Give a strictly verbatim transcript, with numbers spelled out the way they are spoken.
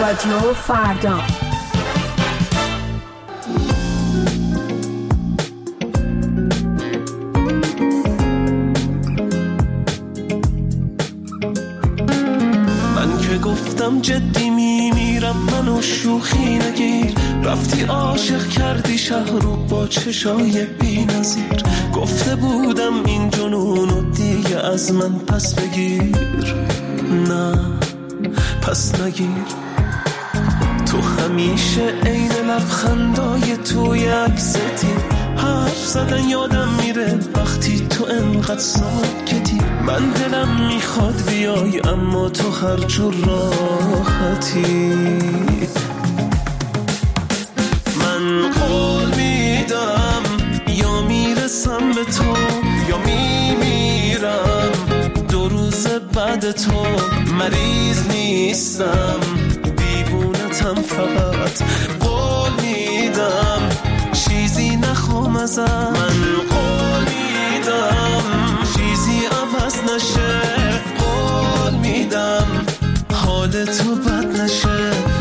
رادیو فردا. من که گفتم جدی میمیرم، منو شوخی نگیر. رفتی عاشق کردی شهر رو با چشای بی نظیر. گفته بودم این جنونو دیگه از من پس بگیر. نه پس نگیر. تو همیشه عین لبخندای توی عکستی. حرف زدن یادم میره وقتی تو انقدر ساکتی. من دلم میخواد بیای اما تو هر جور راحتی. من قول میدم یا میرسم به تو یا میمیرم. دو روز بعد تو مریض نیستم، دیوونتم فقط. قول میدم چیزی نخوام ازم. من قول میدم چیزی عوض نشه. قول میدم حال تو بد نشه.